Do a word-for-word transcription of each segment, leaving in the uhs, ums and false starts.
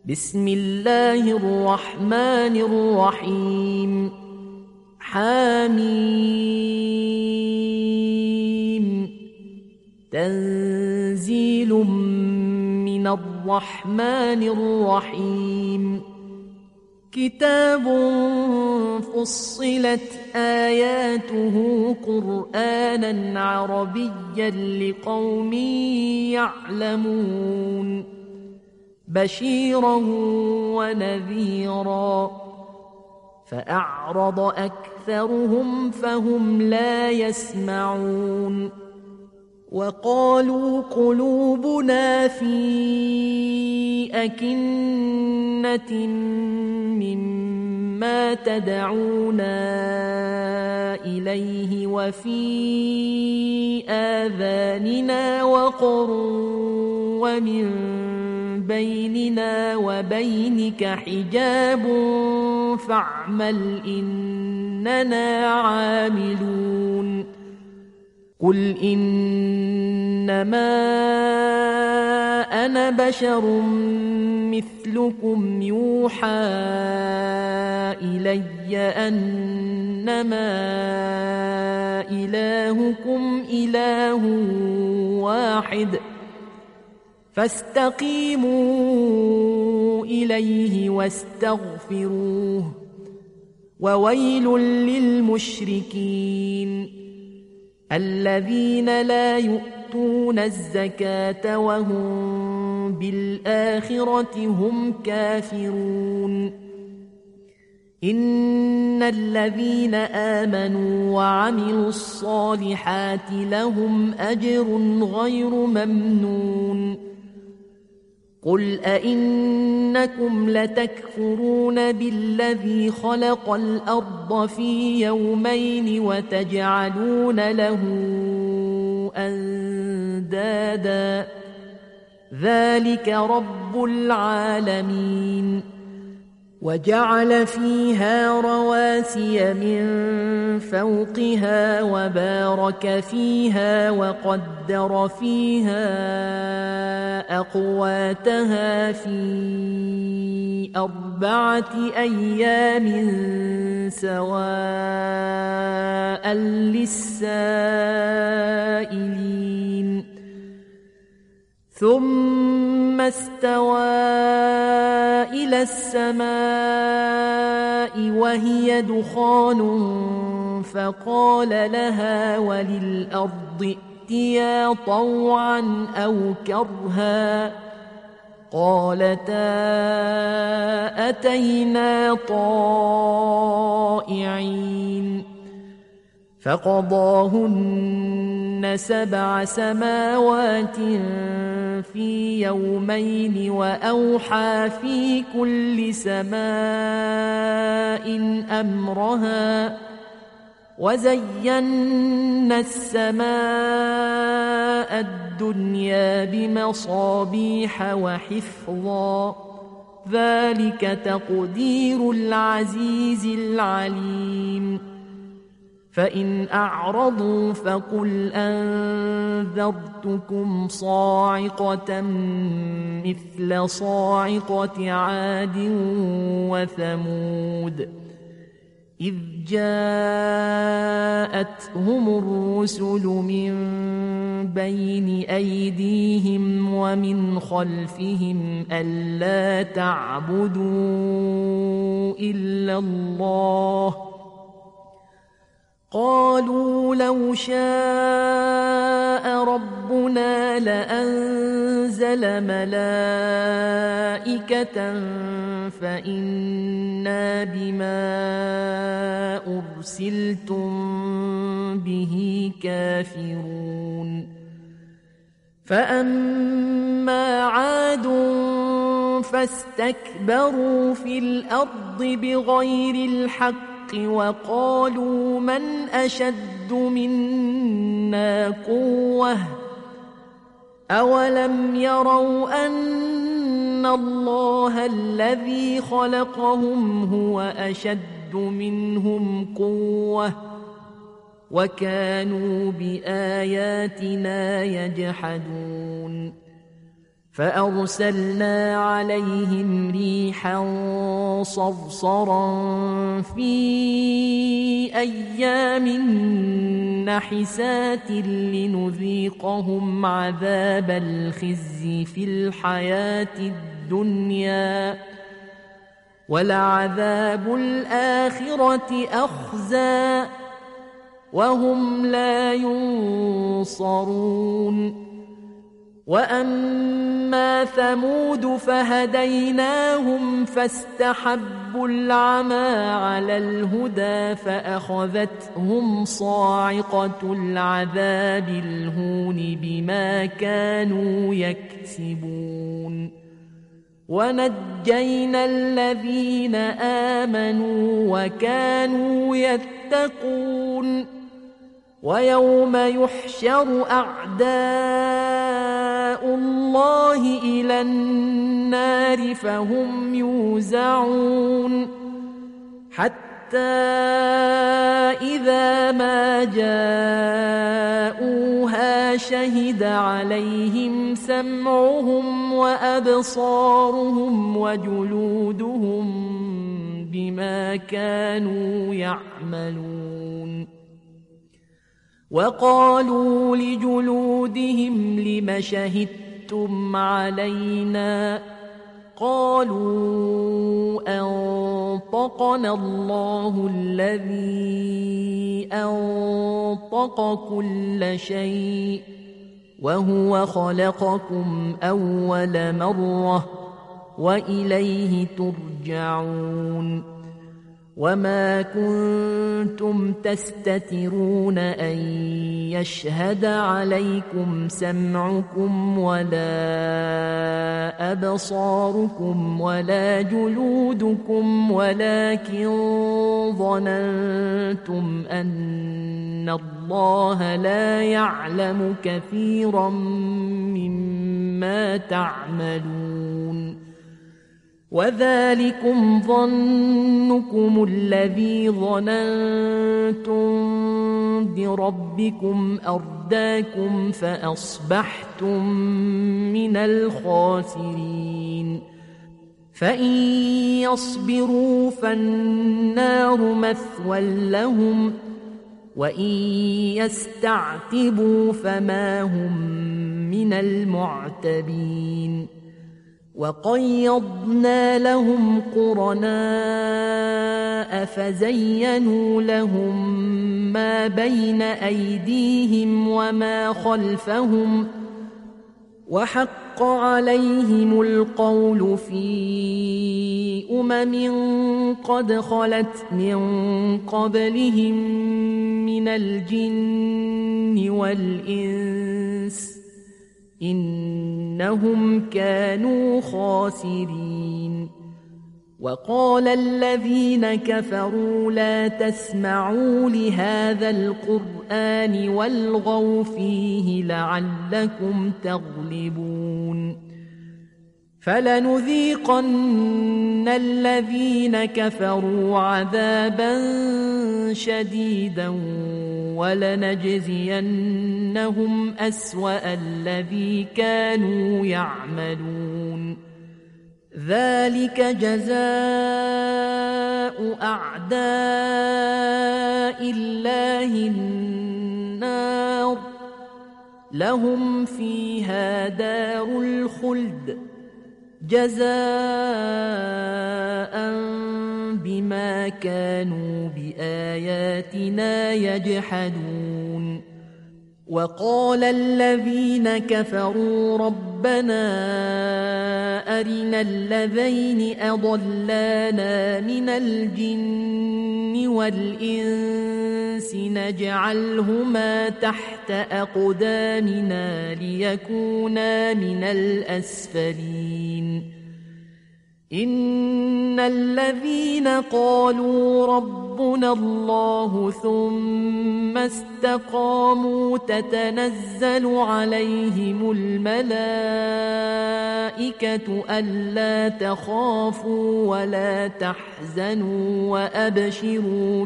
بسم الله الرحمن الرحيم حميم تنزيل من الرحمن الرحيم كتاب فصلت آياته قرآنا عربيا لقوم يعلمون بشيرا ونذيرا فأعرض أكثرهم فهم لا يسمعون وقالوا قلوبنا في أكنة مما تدعونا إليه وفي آذاننا وقر ومن بيننا وبينك حجاب فاعمل إننا عاملون قل إنما أنا بشر مثلكم يوحى إلي أنما إلهكم إله واحد فاستقيموا إليه واستغفروه وويل للمشركين الذين لا يؤتون الزكاة وهم بالآخرة هم كافرون إن الذين آمنوا وعملوا الصالحات لهم أجر غير ممنون قل أئنكم لتكفرون بالذي خلق الأرض في يومين وتجعلون له أندادا ذلك رب العالمين وجعل فيها رواسي من فوقها وبارك فيها وقدر فيها أقواتها في أربعة أيام سواء للسائلين ثم استوى إلى السماء وهي دخان فقال لها وللأرض ائتيا طوعا أو كرها قالتا أتينا طائعين فقضاهن سبع سماوات في يومين وأوحى في كل سماء أمرها وزينا السماء الدنيا بمصابيح وحفظا ذلك تقدير العزيز العليم فإن أعرضوا فقل أنذرتكم صاعقة مثل صاعقة عاد وثمود إذ جاءتهم الرسل من بين أيديهم ومن خلفهم ألا تعبدوا إلا الله قالوا لو شاء ربنا لأنزل ملائكة فإنا بما أرسلتم به كافرون فأما عاد فاستكبروا في الأرض بغير الحق وقالوا من أشد منا قوة أولم يروا أن الله الذي خلقهم هو أشد منهم قوة وكانوا بآياتنا يجحدون فأرسلنا عليهم ريحا صرصرا في أيام نحسات لنذيقهم عذاب الخزي في الحياة الدنيا ولعذاب الآخرة أخزى وهم لا ينصرون. وأما ثمود فهديناهم فاستحبوا العمى على الهدى فأخذتهم صاعقة العذاب الهون بما كانوا يكسبون. ونجينا الذين آمنوا وكانوا يتقون. ويوم يحشر أعداء الله إلى النار فهم يوزعون حتى إذا ما جاءوها شهد عليهم سمعهم وأبصارهم وجلودهم بما كانوا يعملون. وقالوا لجلودهم لم شهدتم علينا قالوا أنطقنا الله الذي أنطق كل شيء وهو خلقكم أول مرة وإليه ترجعون. وما كنتم تستترون أن يشهد عليكم سمعكم ولا أبصاركم ولا جلودكم ولكن ظننتم أن الله لا يعلم كثيرا مما تعملون. وذلكم ظنكم الذي ظننتم بربكم أرداكم فأصبحتم من الخاسرين. فإن يصبروا فالنار مثوى لهم وإن يستعتبوا فما هم من المعتبين. وقيضنا لهم قرناء فزينوا لهم ما بين أيديهم وما خلفهم وحق عليهم القول في أمم قد خلت من قبلهم من الجن والإنس إنهم كانوا خاسرين. وقال الذين كفروا لا تسمعوا لهذا القرآن والغوا فيه لعلكم تغلبون. فلنذيقن الذين كفروا عذابا شديدا ولنجزينهم أسوأ الذي كانوا يعملون. ذلك جزاء أعداء الله النار لهم فيها دار الخلد جزاء بما كانوا بآياتنا يجحدون. وقال الذين كفروا ربنا أرنا الذين أضلانا من الجن والإنس نجعلهما تحت أقدامنا ليكونا من الأسفلين. إن الذين قالوا ربنا الله ثم استقاموا تتنزل عليهم الملائكة ألا تخافوا ولا تحزنوا وأبشروا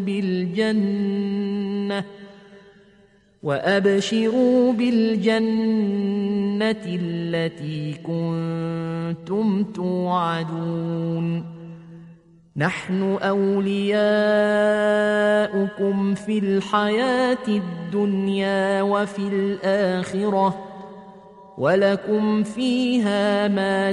بالجنة وأبشروا بالجنة التي كنتم توعدون نحن أولياؤكم في الحياة الدنيا وفي الآخرة ولكم فيها ما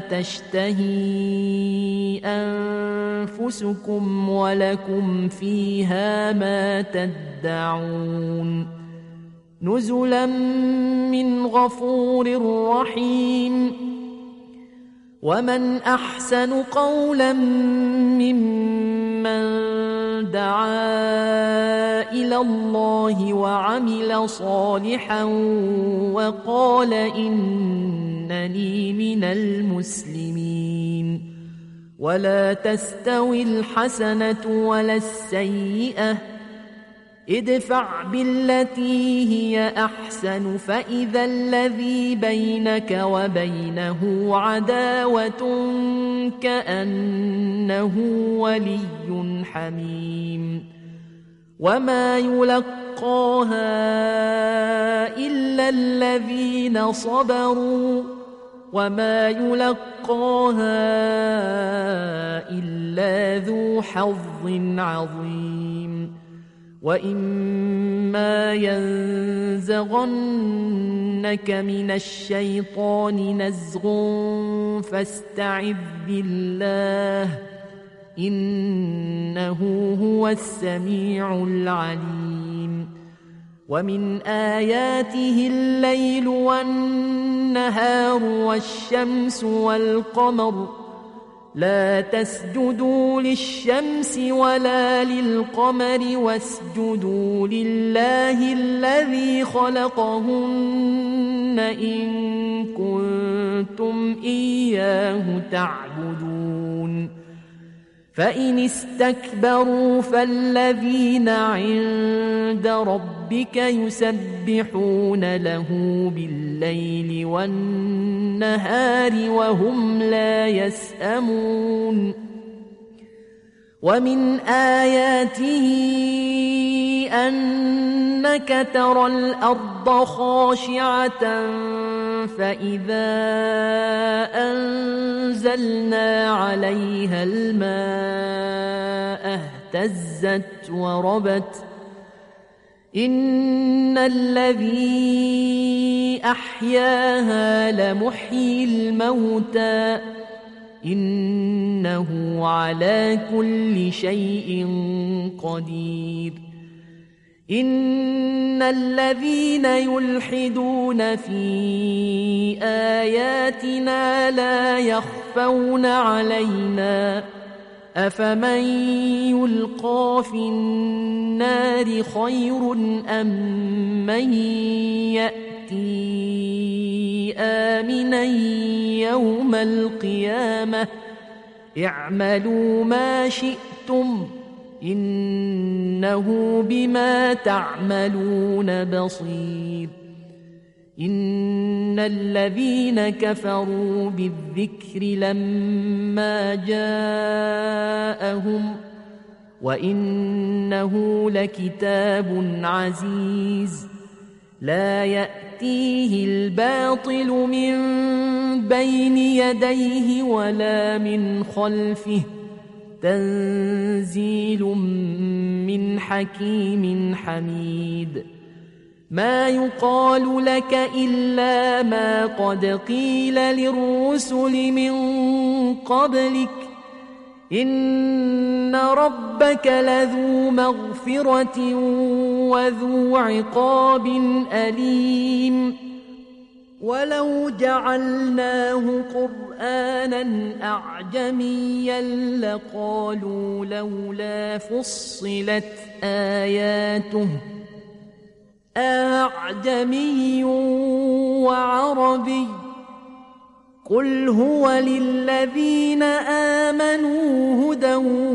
تشتهي أنفسكم ولكم فيها ما تدعون نزلا من غفور رحيم ومن أحسن قولا ممن دعا إلى الله وعمل صالحا وقال إنني من المسلمين ولا تستوي الحسنة ولا السيئة ادفع بالتي هي أحسن فإذا الذي بينك وبينه عداوة كأنه ولي حميم وما يلقاها إلا الذين صبروا وما يلقاها إلا ذو حظ عظيم وإما ينزغنك من الشيطان نزغ فاستعذ بالله إنه هو السميع العليم ومن آياته الليل والنهار والشمس والقمر لا تسجدوا للشمس ولا للقمر واسجدوا لله الذي خلقهن إن كنتم إياه تعبدون فإن استكبروا فالذين عند ربك يسبحون له بالليل والنهار وهم لا يسأمون ومن آياته أنك ترى الأرض خاشعة فإذا أنزلنا عليها الماء اهتزت وربت إن الذي أحياها لمحيي الموتى إنه على كل شيء قدير إن الذين يلحدون في آياتنا لا يخفون علينا أفمن يلقى في النار خير أم من يأتي آمنا يوم القيامة اعملوا ما شئتم إنه بما تعملون بصير إن الذين كفروا بالذكر لما جاءهم وإنه لكتاب عزيز لا يأتيه الباطل من بين يديه ولا من خلفه تنزيل من حكيم حميد ما يقال لك إلا ما قد قيل للرسل من قبلك إن ربك لذو مغفرة وذو عقاب أليم ولو جعلناه قرآنا أعجميا لقالوا لولا فصلت آياته أعجمي وعربي قل هو للذين آمنوا هدى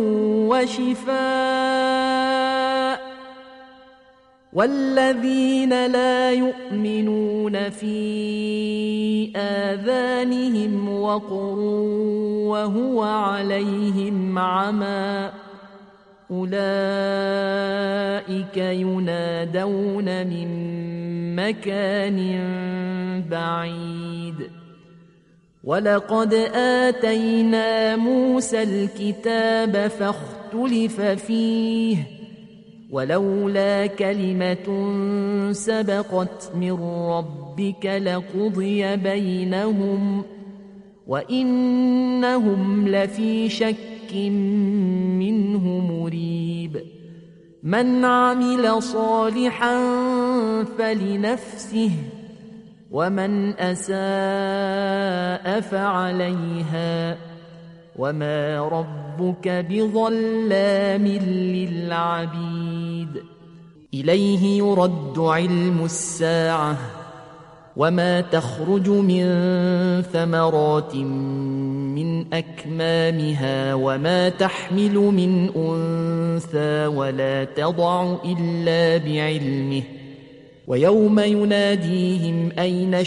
وشفاء والذين لا يؤمنون في آذانهم وقر وهو عليهم عمى أولئك ينادون من مكان بعيد ولقد آتينا موسى الكتاب فاختلف فيه ولولا كلمة سبقت من ربك لقضي بينهم وإنهم لفي شك منه مريب من عمل صالحا فلنفسه ومن أساء فعليها وما ربك بظلام للعبيد إليه يرد علم الساعة وما تخرج من ثمرات من أكمامها وما تحمل من أنثى ولا تضع إلا بعلمه ويوم يناديهم أين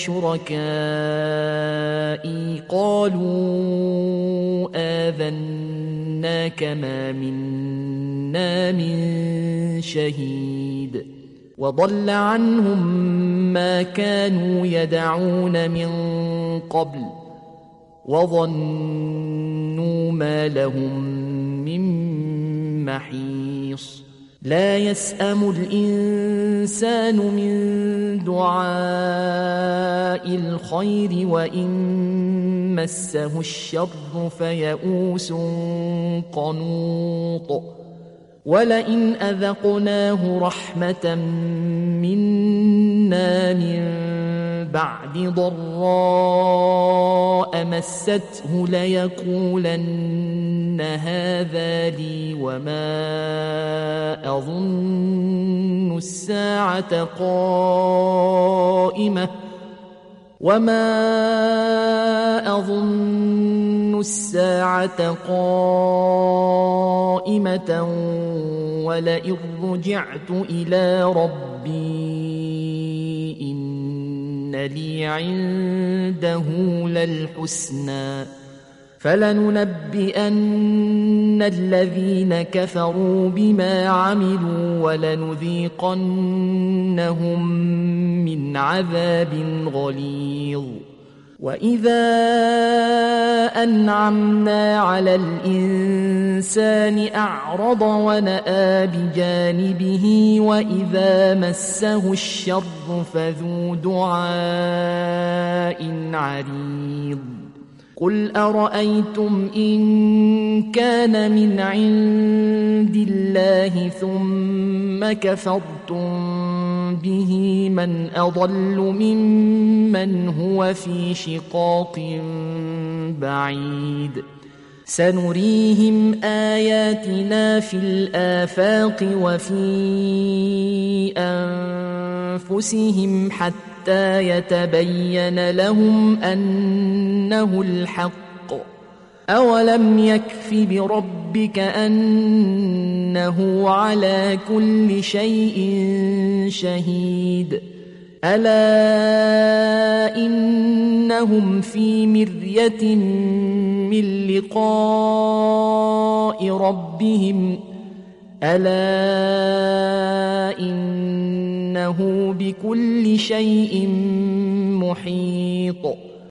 شركائي قالوا آذناك ما منا من شهيد وضل عنهم ما كانوا يدعون من قبل وظنوا ما لهم من محيص لا يسأم الإنسان من دعاء الخير وإن مسه الشر فيئوس قنوط ولئن أذقناه رحمة منا من بعد ضراء مسته ليقولن هذا لي وما أظن الساعة قائمة وما أظن الساعة قائمة ولئن رجعت إلى ربي إن لي عنده للحسنى فلننبئن الذين كفروا بما عملوا ولنذيقنهم من عذاب غليظ وإذا أنعمنا على الإنسان أعرض ونأى بجانبه وإذا مسه الشر فذو دعاء عريض قل أرأيتم إن كان من عند الله ثم كفرتم به من أضل ممن هو في شقاق بعيد سنريهم آياتنا في الآفاق وفي أنفسهم حتى يتبين لهم أنه الحق أولم يكف بربك أنه على كل شيء شهيد ألا إنهم في مرية من لقاء ربهم ألا إنه بكل شيء محيط